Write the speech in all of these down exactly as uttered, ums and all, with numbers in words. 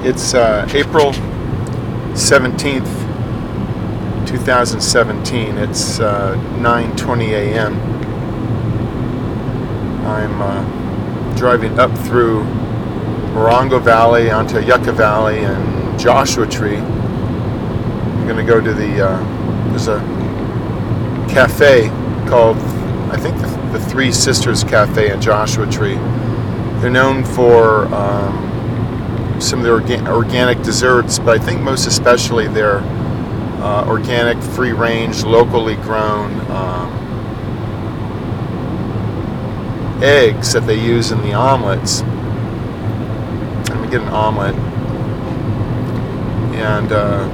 It's uh, April seventeenth, twenty seventeen. It's uh, nine twenty a.m. I'm uh, driving up through Morongo Valley onto Yucca Valley and Joshua Tree. I'm going to go to the, uh, there's a cafe called, I think, the, the Three Sisters Cafe in Joshua Tree. They're known for um, some of their orga- organic desserts, but I think most especially their uh, organic, free-range, locally grown um, eggs that they use in the omelets. I'm going to get an omelet. And uh,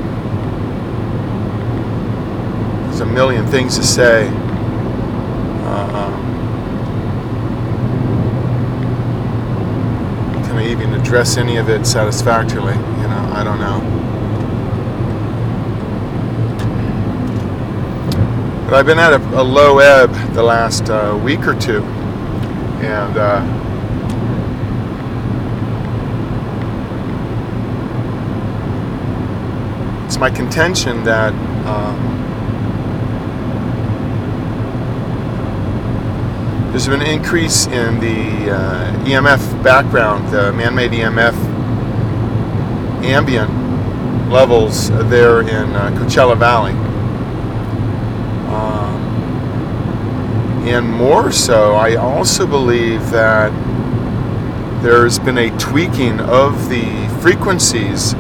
there's a million things to say. Um, can I even address any of it satisfactorily? You know, I don't know. But I've been at a, a low ebb the last uh, week or two, and uh, it's my contention that um, there's been an increase in the uh, E M F background, the man-made E M F ambient levels there in uh, Coachella Valley. Um, and more so, I also believe that there's been a tweaking of the frequencies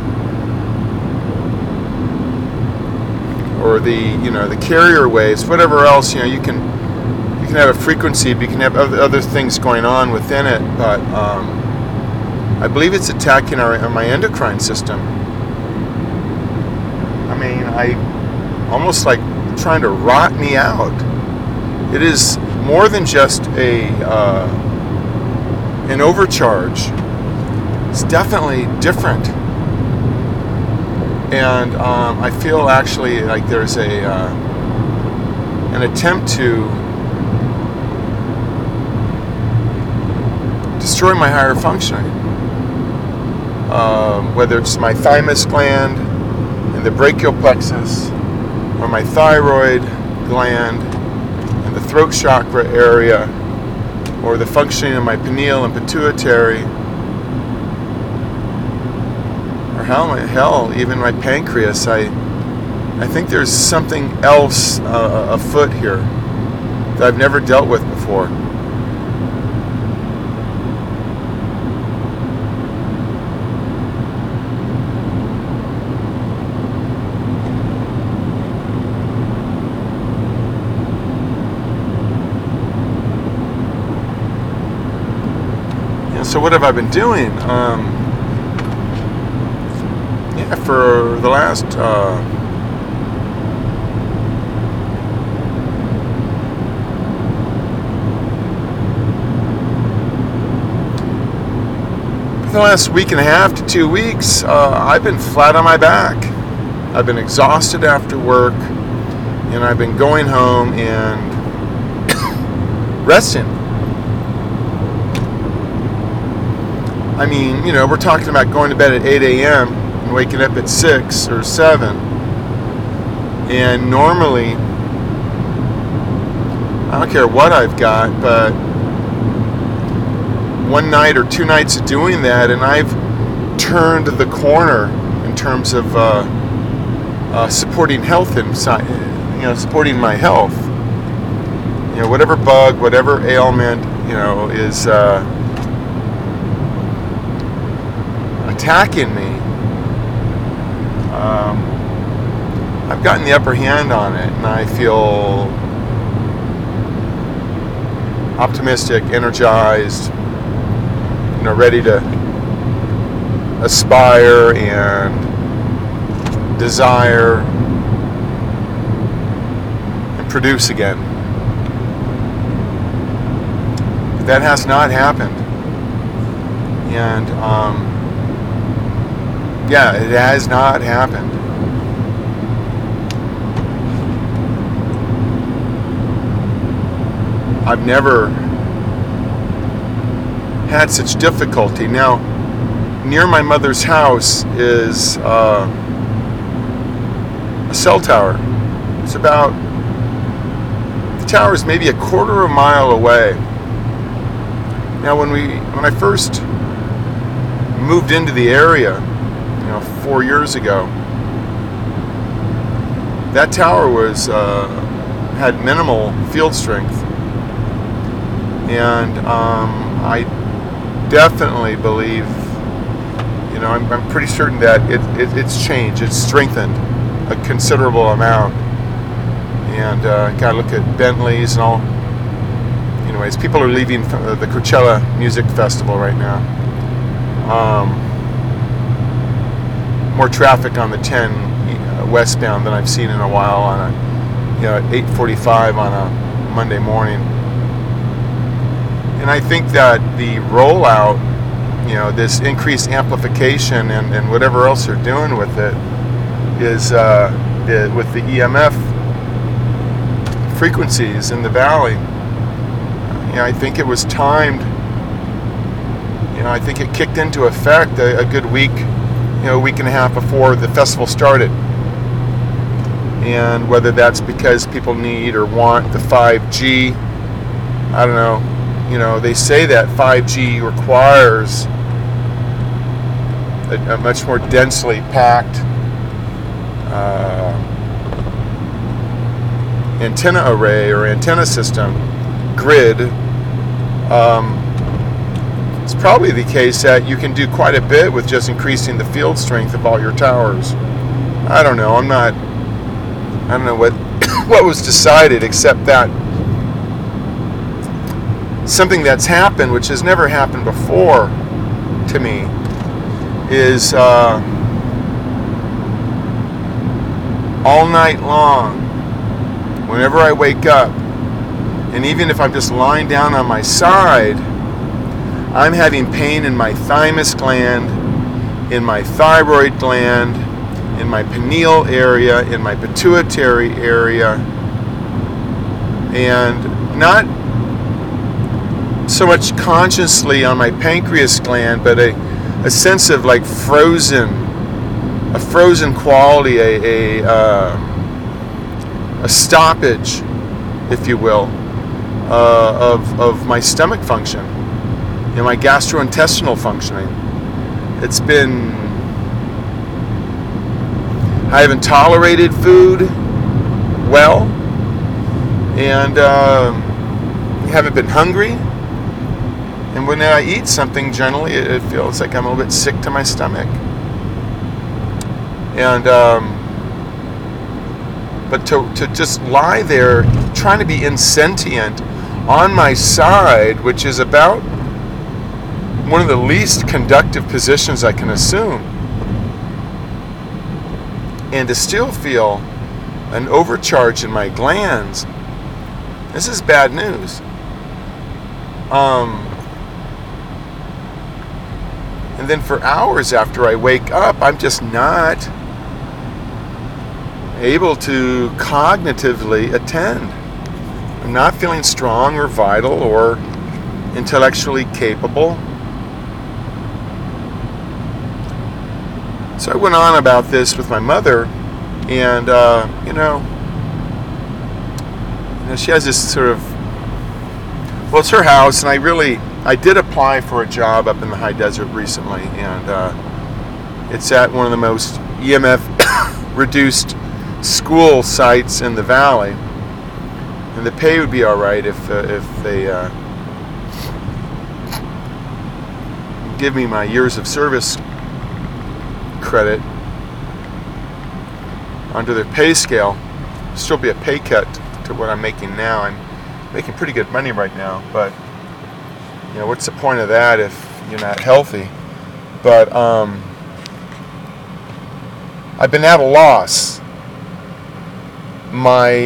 or the, you know, the carrier waves, whatever else, you know, you can you can have a frequency, but you can have other, other things going on within it, but um, I believe it's attacking our, my endocrine system. I mean, I almost like trying to rot me out. It is more than just a uh, an overcharge. It's definitely different. And um, I feel actually like there's a uh, an attempt to destroy my higher functioning. Um, whether it's my thymus gland and the brachial plexus, or my thyroid gland and the throat chakra area, or the functioning of my pineal and pituitary, or hell, hell, even my pancreas. I, I think there's something else uh, afoot here that I've never dealt with before. So what have I been doing? Um, yeah, for the last uh, for the last week and a half to two weeks, uh, I've been flat on my back. I've been exhausted after work, and I've been going home and resting. I mean, you know, we're talking about going to bed at eight a.m. and waking up at six or seven. And normally, I don't care what I've got, but one night or two nights of doing that, and I've turned the corner in terms of uh, uh, supporting health inside, you know, supporting my health. You know, whatever bug, whatever ailment, you know, is Uh, attacking me, um, I've gotten the upper hand on it, and I feel optimistic, energized, you know, ready to aspire and desire and produce again. But that has not happened, and um, yeah, it has not happened. I've never had such difficulty. Now, near my mother's house is uh, a cell tower. It's about, the tower is maybe a quarter of a mile away. Now, when we, when I first moved into the area, you know, four years ago, that tower was uh, had minimal field strength, and um, I definitely believe, you know, I'm, I'm pretty certain that it, it, it's changed, it's strengthened a considerable amount. And uh, gotta look at Bentley's and all. Anyways, people are leaving the Coachella Music Festival right now. Um, more traffic on the ten uh, westbound than I've seen in a while on a, you know, eight forty-five on a Monday morning. And I think that the rollout, you know, this increased amplification and, and whatever else they're doing with it is uh, it, with the E M F frequencies in the valley. You know, I think it was timed. You know, I think it kicked into effect a, a good week, you know, a week and a half before the festival started. And whether that's because people need or want the five G, I don't know. You know, they say that five G requires a, a much more densely packed uh, antenna array or antenna system grid. Um, it's probably the case that you can do quite a bit with just increasing the field strength of all your towers. I don't know. I'm not. I don't know what what was decided, except that something that's happened, which has never happened before to me, is uh, all night long, whenever I wake up, and even if I'm just lying down on my side, I'm having pain in my thymus gland, in my thyroid gland, in my pineal area, in my pituitary area, and not so much consciously on my pancreas gland, but a, a sense of like frozen, a frozen quality, a a, uh, a stoppage, if you will, uh, of of my stomach function, you know, my gastrointestinal functioning. It's been, I haven't tolerated food well, and uh, haven't been hungry. And when I eat something, generally it, it feels like I'm a little bit sick to my stomach. And um, but to to just lie there, trying to be insentient on my side, which is about one of the least conductive positions I can assume, and to still feel an overcharge in my glands, this is bad news. Um, and then for hours after I wake up, I'm just not able to cognitively attend. I'm not feeling strong or vital or intellectually capable. So I went on about this with my mother, and uh, you know, you know, she has this sort of, well, it's her house, and I really, I did apply for a job up in the high desert recently, and uh, it's at one of the most E M F reduced school sites in the valley, and the pay would be all right if uh, if they uh, give me my years of service credit under their pay scale. Still be a pay cut to what I'm making now. I'm making pretty good money right now, but you know, what's the point of that if you're not healthy? But um, I've been at a loss. My,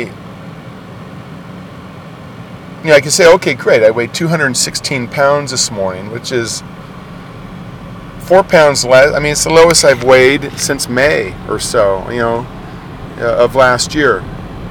you know, I can say, okay, great, I weighed two hundred sixteen pounds this morning, which is four pounds less. I mean, it's the lowest I've weighed since May or so, you know, uh, of last year.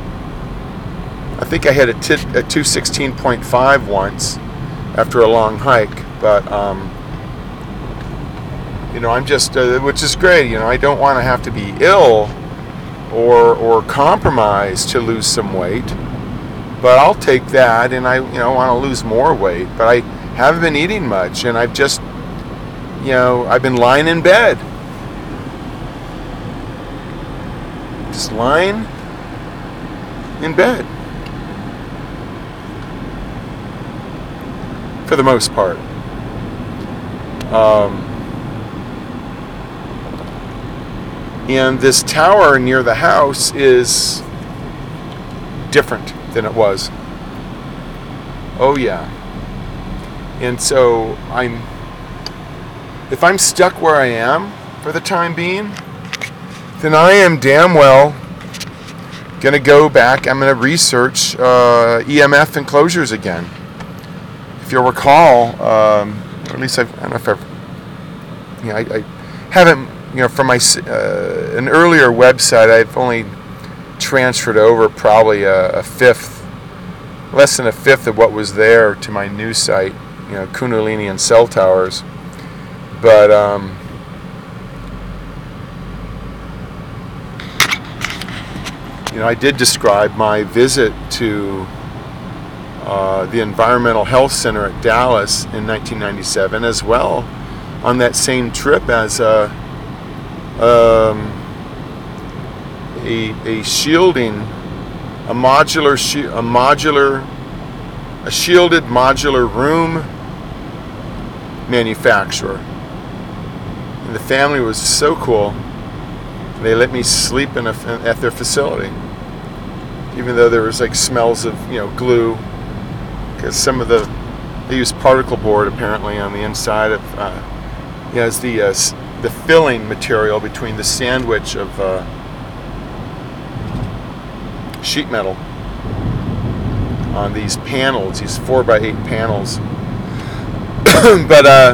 I think I had a, tit, a two sixteen point five once after a long hike, but um, You know, I'm just, uh, which is great. You know, I don't want to have to be ill or or compromised to lose some weight, but I'll take that. And I, you know, want to lose more weight, but I haven't been eating much, and I've just, you know, I've been lying in bed, just lying in bed for the most part. Um, and this tower near the house is different than it was. Oh yeah. And so I'm, if I'm stuck where I am for the time being, then I am damn well going to go back. I'm going to research uh, E M F enclosures again. If you'll recall, um, or at least I've, I don't know if I've, you know, I, I haven't, you know, from my uh, an earlier website, I've only transferred over probably a, a fifth, less than a fifth of what was there to my new site, you know, Kundalini and Cell Towers. But um, you know, I did describe my visit to uh, the Environmental Health Center at Dallas in nineteen ninety-seven as well on that same trip as a um, a, a shielding, a modular, shi- a modular, a shielded modular room manufacturer. And the family was so cool. They let me sleep in a, at their facility, even though there was like smells of, you know, glue, because some of the, they use particle board apparently on the inside of, uh, you know, it's the uh, the filling material between the sandwich of uh, sheet metal on these panels, these four by eight panels. But uh,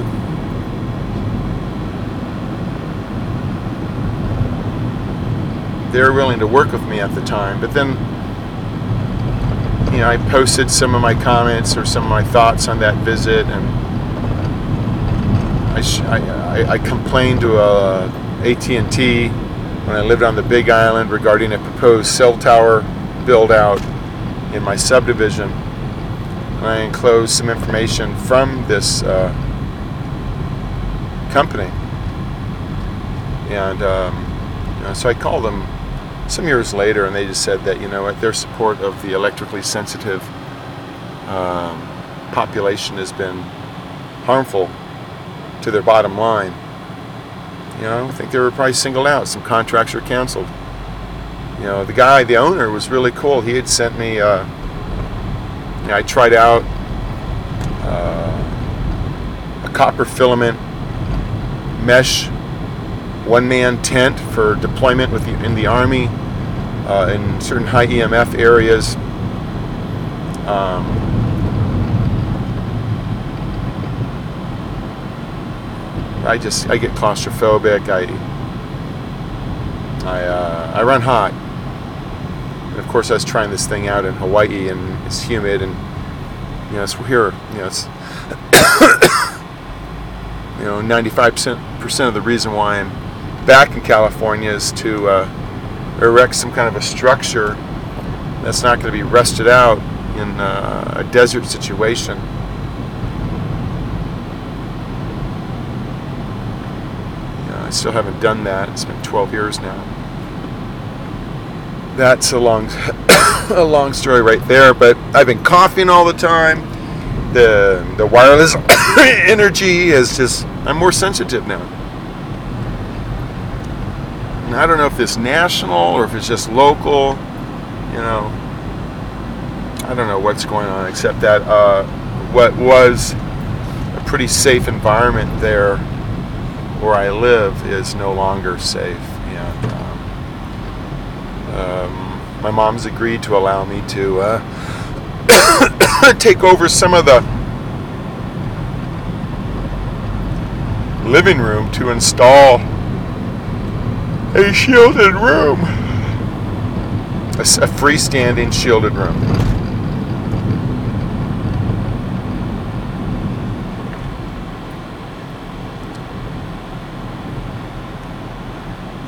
they were willing to work with me at the time. But then, you know, I posted some of my comments or some of my thoughts on that visit, and I, sh- I, I complained to uh, A T and T when I lived on the Big Island regarding a proposed cell tower build out in my subdivision. And I enclosed some information from this uh, company. And um, you know, so I called them some years later, and they just said that, you know what, their support of the electrically sensitive um, population has been harmful to their bottom line. You know, I think they were probably singled out. Some contracts were canceled. You know, the guy, the owner, was really cool. He had sent me, uh, you know, I tried out uh, a copper filament mesh one-man tent for deployment with the, in the Army uh, in certain high E M F areas. Um, I just, I get claustrophobic. I, I, uh, I run hot. And of course, I was trying this thing out in Hawaii, and it's humid, and you know, it's here. You know, it's you know, ninety-five percent of the reason why I'm back in California is to uh, erect some kind of a structure that's not going to be rusted out in uh, a desert situation. I still haven't done that. It's been twelve years now. That's a long, a long story right there. But I've been coughing all the time. The the wireless energy is just. I'm more sensitive now. And I don't know if it's national or if it's just local. You know, I don't know what's going on, except that uh, what was a pretty safe environment there where I live is no longer safe. And um, um, my mom's agreed to allow me to uh, take over some of the living room to install a shielded room, a, a freestanding shielded room.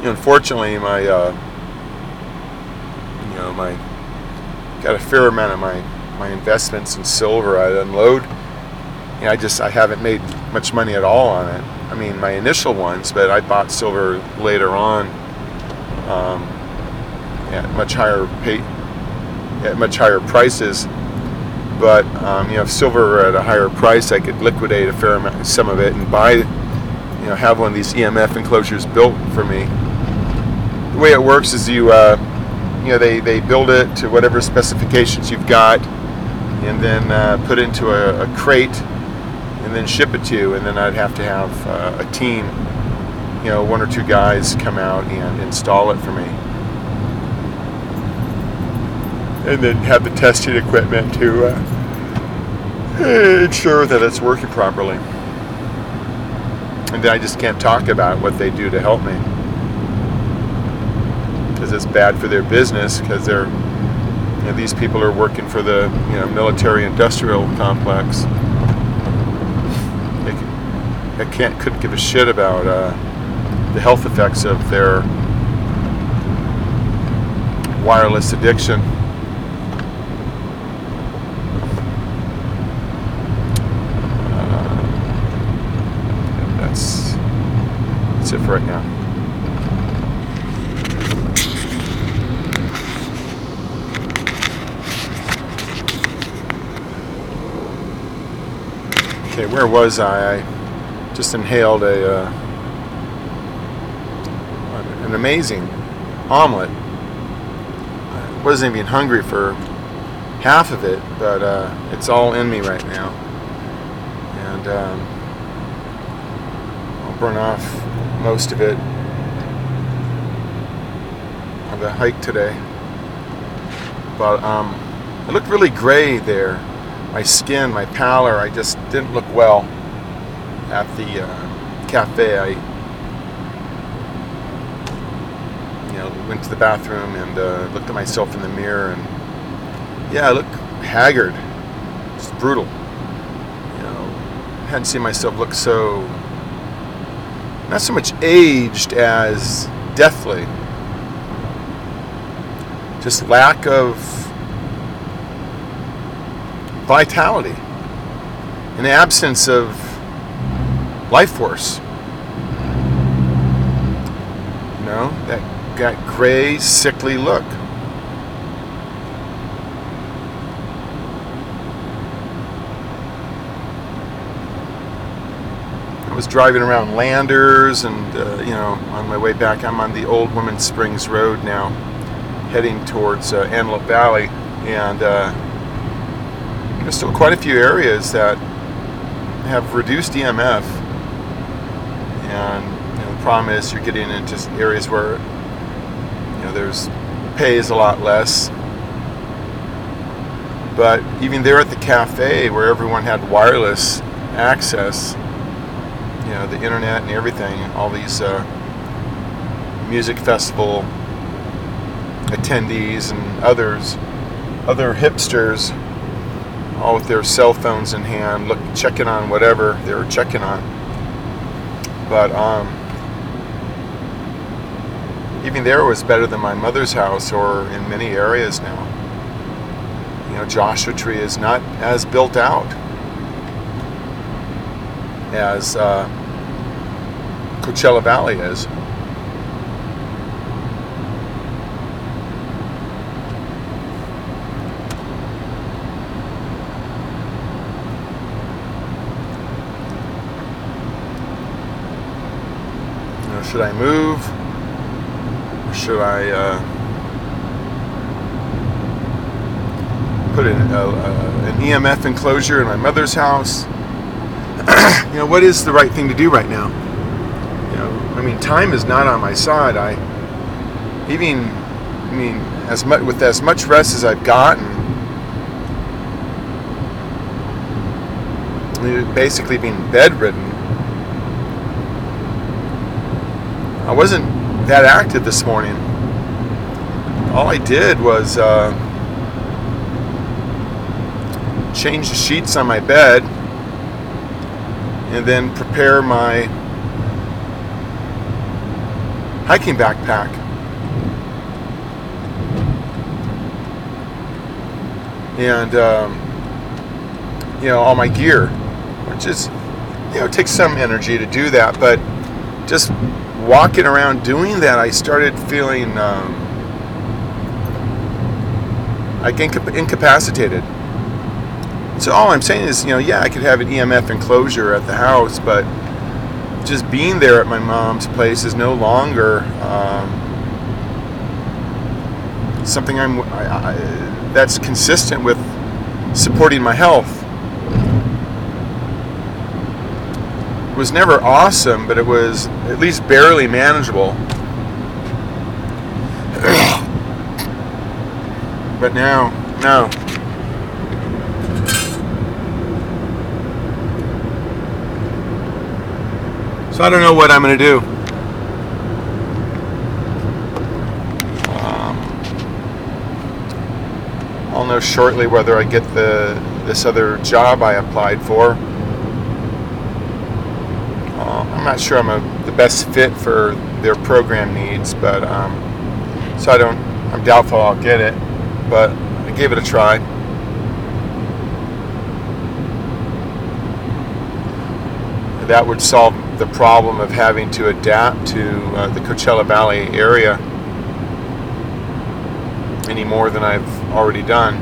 know, unfortunately, my uh, you know my got a fair amount of my my investments in silver I unload. You know, I just I haven't made much money at all on it. I mean, my initial ones, but I bought silver later on um, at much higher pay, at much higher prices. But um, you know, if silver were at a higher price, I could liquidate a fair amount, some of it, and buy, you know, have one of these E M F enclosures built for me. The way it works is you, uh, you know, they, they build it to whatever specifications you've got, and then uh, put it into a, a crate, and then ship it to you. And then I'd have to have uh, a team, you know, one or two guys come out and install it for me, and then have the testing equipment to uh, ensure that it's working properly. And then I just can't talk about what they do to help me, because it's bad for their business, because they're, you know, these people are working for the, you know, military-industrial complex. They, they can't couldn't give a shit about uh, the health effects of their wireless addiction. That's it for right now. Okay, where was I? I just inhaled a uh, an amazing omelet. I wasn't even hungry for half of it, but uh, it's all in me right now, and um, I'll burn off most of it on the hike today. But um, I looked really gray there. My skin, my pallor, I just didn't look well at the uh, cafe. I, you know, went to the bathroom and uh, looked at myself in the mirror, and yeah, I look haggard, just brutal. You know, I hadn't seen myself look so, not so much aged as deathly. Just lack of vitality, an absence of life force. You know, that, that gray, sickly look. I was driving around Landers, and uh, you know, on my way back, I'm on the Old Women's Springs Road now, heading towards uh, Antelope Valley, and uh, there's still quite a few areas that have reduced E M F, and you know, the problem is you're getting into areas where, you know, there's pay is a lot less. But even there at the cafe, where everyone had wireless access, you know, the internet and everything, all these uh, music festival attendees and others, other hipsters, all with their cell phones in hand, look, checking on whatever they were checking on. But um, even there was better than my mother's house, or in many areas now. You know, Joshua Tree is not as built out as uh, Coachella Valley is. Should I move? Or should I uh, put in a, a, an E M F enclosure in my mother's house? You know, what is the right thing to do right now? You know, I mean, time is not on my side. I even, I mean, as much with as much rest as I've gotten, basically being bedridden, I wasn't that active this morning. All I did was uh, change the sheets on my bed, and then prepare my hiking backpack. And, um, you know, all my gear, which is, you know, it takes some energy to do that, but just walking around doing that, I started feeling um, like inca- incapacitated. So all I'm saying is, you know, yeah, I could have an E M F enclosure at the house, but just being there at my mom's place is no longer um, something I'm I, I, that's consistent with supporting my health. It was never awesome, but it was at least barely manageable. But now, no. So I don't know what I'm going to do. Um, I'll know shortly whether I get the this other job I applied for. Uh, I'm not sure I'm a, the best fit for their program needs, but um, so I don't. I'm doubtful I'll get it, but I gave it a try. That would solve the problem of having to adapt to uh, the Coachella Valley area any more than I've already done.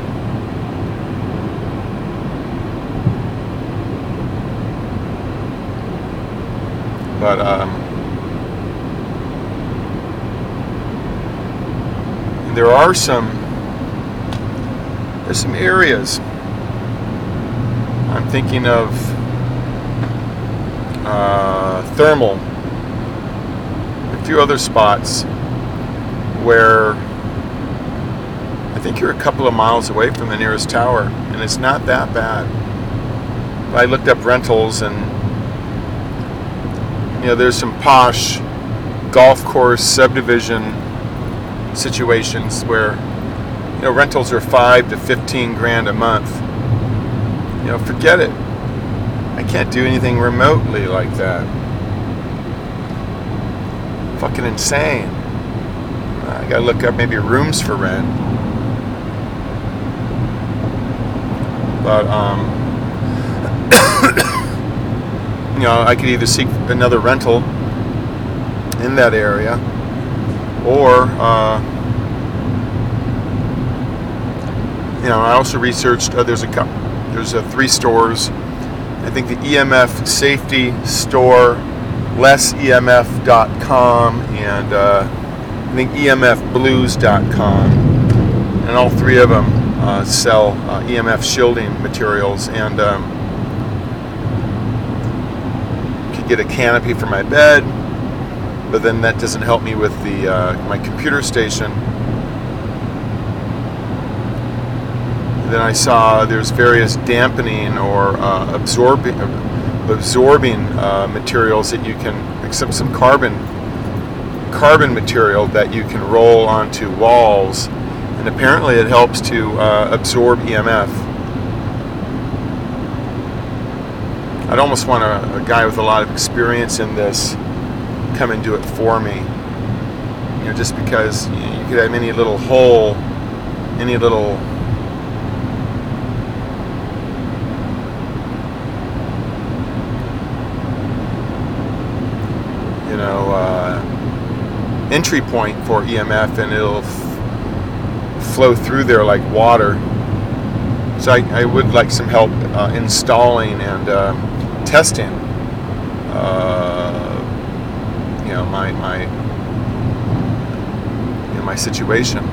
But um, there are some there's some areas I'm thinking of. Uh, thermal, a few other spots where I think you're a couple of miles away from the nearest tower, and it's not that bad. I looked up rentals, and you know, there's some posh golf course subdivision situations where, you know, rentals are five to fifteen grand a month. You know, forget it. I can't do anything remotely like that. Fucking insane. I gotta look up maybe rooms for rent. But, um, you know, I could either seek another rental in that area, or, uh, you know, I also researched, uh, there's a couple, there's uh, three stores. I think the E M F Safety Store, less E M F dot com, and uh, I think E M F blues dot com, and all three of them uh, sell uh, E M F shielding materials, and um, could get a canopy for my bed, but then that doesn't help me with the uh, my computer station. Then I saw there's various dampening or uh, absorbing absorbing uh, materials that you can, except some carbon carbon material that you can roll onto walls, and apparently it helps to uh, absorb E M F. I'd almost want a, a guy with a lot of experience in this come and do it for me. You know, just because you, know, you could have any little hole, any little you know, uh, entry point for E M F, and it'll f- flow through there like water. So I, I would like some help uh, installing and uh, testing, uh, you know, my my you know, my situation.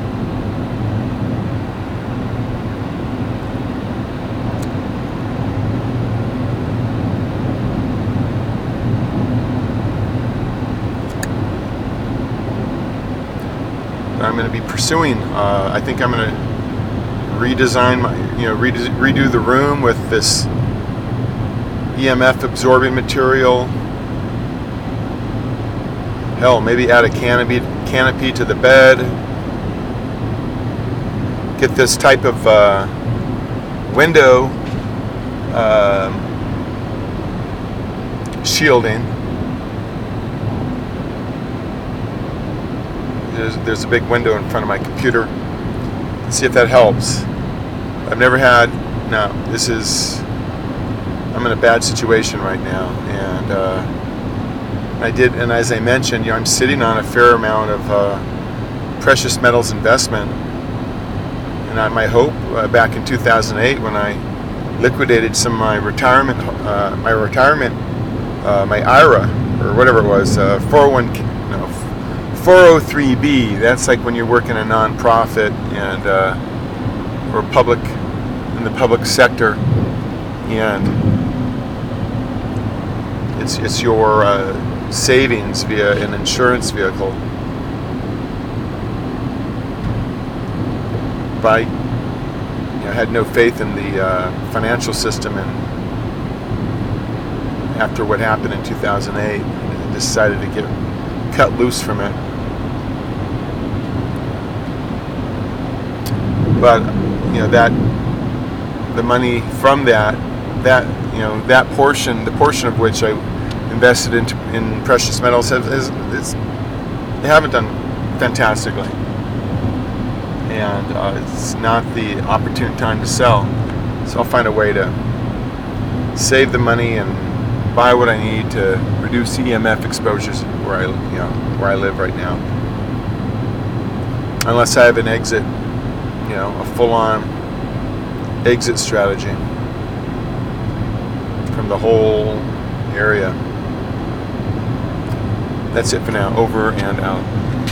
I'm going to be pursuing. Uh, I think I'm going to redesign my, you know, redo, redo the room with this E M F absorbing material. Hell, maybe add a canopy canopy to the bed. Get this type of uh, window uh, shielding. there's, there's a big window in front of my computer. See if that helps. I've never had, no, this is, I'm in a bad situation right now, and uh, I did, and as I mentioned, you know, I'm sitting on a fair amount of uh, precious metals investment, and I, my hope uh, back in two thousand eight when I liquidated some of my retirement, uh, my retirement, uh, my I R A or whatever it was, uh, four oh one k, no, four oh three b. That's like when you work in a non-profit and uh, or public in the public sector, and it's it's your uh, savings via an insurance vehicle. But I, you know, had no faith in the uh, financial system, and after what happened in two thousand eight, I decided to get cut loose from it. But you know that the money from that, that you know that portion, the portion of which I invested into in precious metals, has, has it's, they haven't done fantastically, and uh, it's not the opportune time to sell. So I'll find a way to save the money and buy what I need to reduce E M F exposures where I, you know, where I live right now. Unless I have an exit, you know, a full-on exit strategy from the whole area. That's it for now. Over and out.